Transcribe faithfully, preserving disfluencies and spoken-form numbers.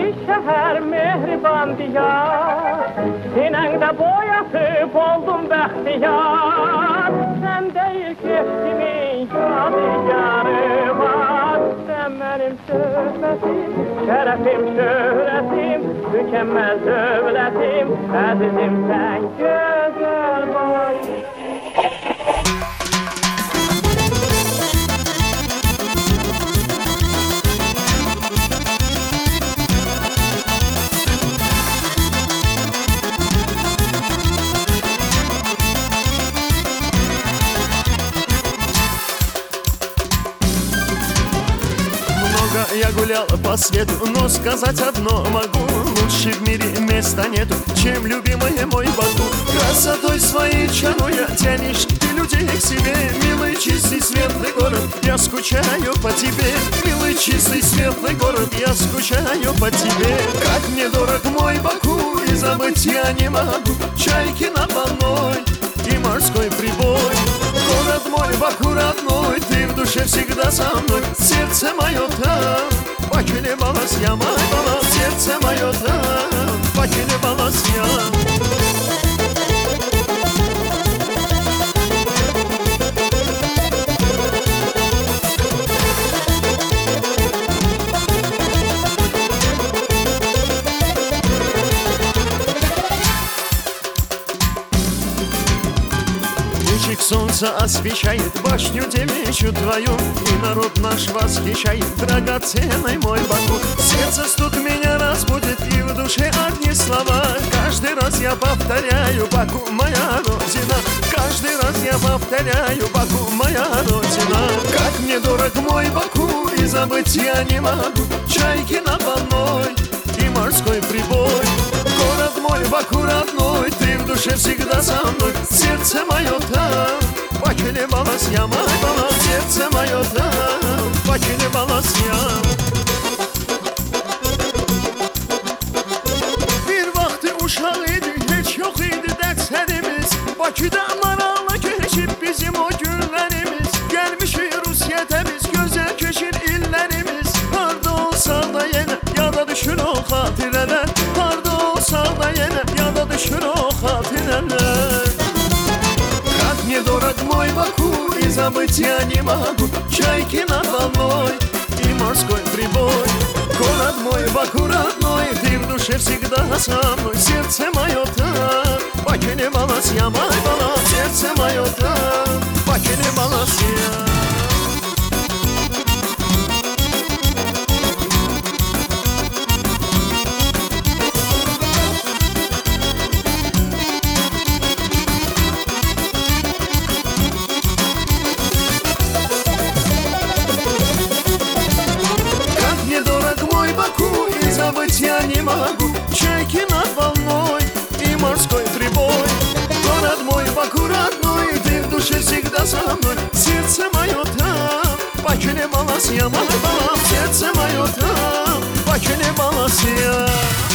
şehir mehriban diyar, senin de boyası oldum bəxtiyar. Sen değil geçtimin yadigarı var. Sen benim söhbetim, şerefim, şöhretim, mükemmel dövletim, azizim sen güzel boy. Я гулял по свету, но сказать одно могу: лучше в мире места нету, чем любимый мой Баку. Красотой своей чаруя тянешь ты людей к себе. Милый, чистый, светлый город, я скучаю по тебе. Милый, чистый, светлый город, я скучаю по тебе. Как мне дорог мой Баку, и забыть я не могу чайки над волной и морской прибой. Город мой, Баку родной, ты в душе всегда со мной. Сердце мое там, Бакине балас я, мой балас. Сердце мое там, Бакине балас я. Солнце освещает башню девичью твою, и народ наш восхищает драгоценный мой Баку. Сердце стук меня разбудит, и в душе одни слова. Каждый раз я повторяю: Баку, моя родина. Каждый раз я повторяю: Баку, моя родина. Как мне дорог мой Баку, и забыть я не могу чайки над волной и морской прибой. Город мой, Баку родной, ты в душе всегда со мной. Сердце мое там, Бакине балас я, мой балас. Сердце мое там, Бакине балас я. Bir vaxtı uşaq idi, heç yox idi dərslərimiz. Bakıda maralla keçib bizim o günlərimiz. Gəlmişik Rusiya təmiz, gözəl keçir illərimiz. Harda olsa da yenə yada düşür o xatirələr. Harda olsa da yenə yada düşür o xatirələr. Как мне дорог мой Баку, и забыть я не могу чайки над волной и морской прибой. Город мой, Баку родной, ты в душе всегда со мной. Сердце мое там, Бакине балас я, мой балас. Сердце мое там, Бакине балас я. Я не могу чайки над волной и морской прибой. Город мой, Баку родной, ты в душе всегда со мной. Сердце мое там, Бакине балас я, мой балас. Сердце мое там, Бакине балас я.